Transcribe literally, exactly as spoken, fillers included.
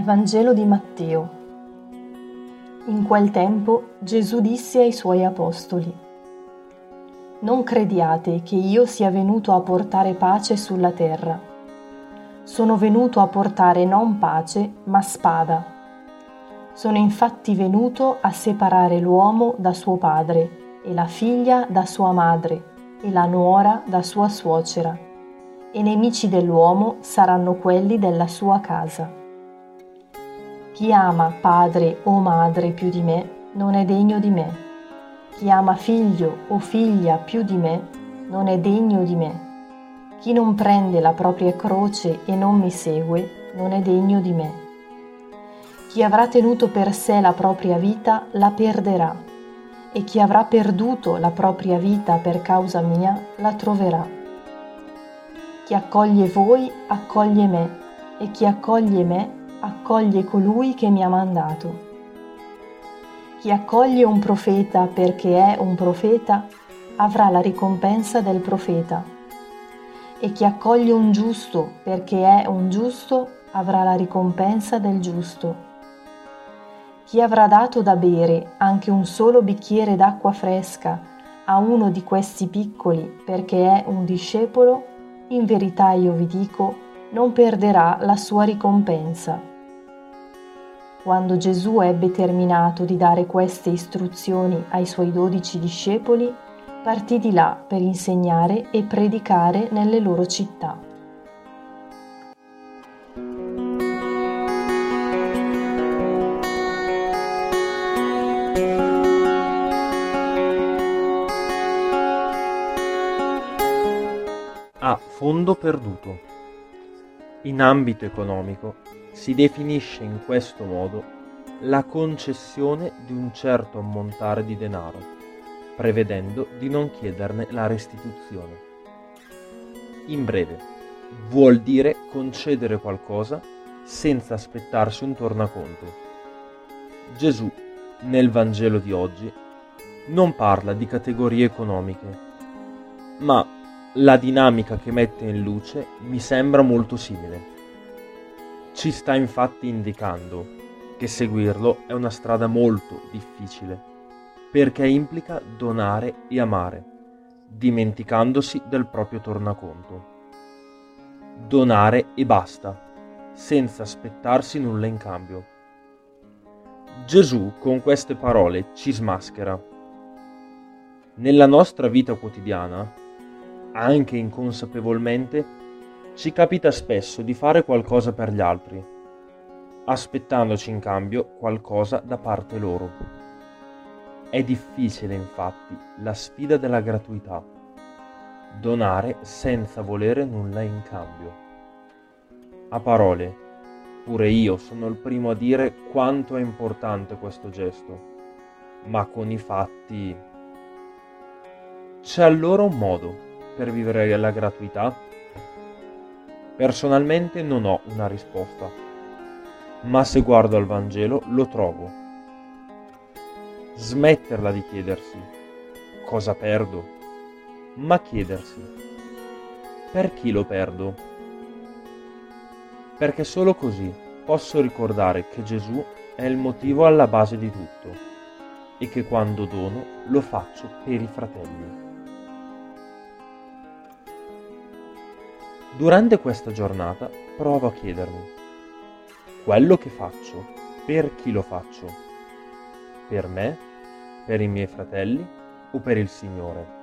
Vangelo di Matteo. In quel tempo Gesù disse ai suoi apostoli: Non crediate che io sia venuto a portare pace sulla terra. Sono venuto a portare non pace, ma spada. Sono infatti venuto a separare l'uomo da suo padre, e la figlia da sua madre, e la nuora da sua suocera, e nemici dell'uomo saranno quelli della sua casa. Chi ama padre o madre più di me non è degno di me. Chi ama figlio o figlia più di me non è degno di me. Chi non prende la propria croce e non mi segue non è degno di me. Chi avrà tenuto per sé la propria vita la perderà, e chi avrà perduto la propria vita per causa mia la troverà. Chi accoglie voi accoglie me, e chi accoglie me accoglie colui che mi ha mandato. Chi accoglie un profeta perché è un profeta avrà la ricompensa del profeta, e chi accoglie un giusto perché è un giusto avrà la ricompensa del giusto. Chi avrà dato da bere anche un solo bicchiere d'acqua fresca a uno di questi piccoli perché è un discepolo, in verità io vi dico, non perderà la sua ricompensa. Quando Gesù ebbe terminato di dare queste istruzioni ai suoi dodici discepoli, partì di là per insegnare e predicare nelle loro città. A fondo perduto. In ambito economico si definisce in questo modo la concessione di un certo ammontare di denaro, prevedendo di non chiederne la restituzione. In breve, vuol dire concedere qualcosa senza aspettarsi un tornaconto. Gesù, nel Vangelo di oggi, non parla di categorie economiche, ma la dinamica che mette in luce mi sembra molto simile. Ci sta infatti indicando che seguirlo è una strada molto difficile, perché implica donare e amare, dimenticandosi del proprio tornaconto. Donare e basta, senza aspettarsi nulla in cambio. Gesù con queste parole ci smaschera. Nella nostra vita quotidiana, anche inconsapevolmente, ci capita spesso di fare qualcosa per gli altri, aspettandoci in cambio qualcosa da parte loro. È difficile, infatti, la sfida della gratuità, donare senza volere nulla in cambio. A parole, pure io sono il primo a dire quanto è importante questo gesto, ma con i fatti... C'è allora un modo per vivere la gratuità? Personalmente non ho una risposta, ma se guardo al Vangelo lo trovo. Smetterla di chiedersi cosa perdo, ma chiedersi per chi lo perdo? Perché solo così posso ricordare che Gesù è il motivo alla base di tutto e che quando dono lo faccio per i fratelli. Durante questa giornata provo a chiedermi: quello che faccio, per chi lo faccio? Per me, per i miei fratelli o per il Signore?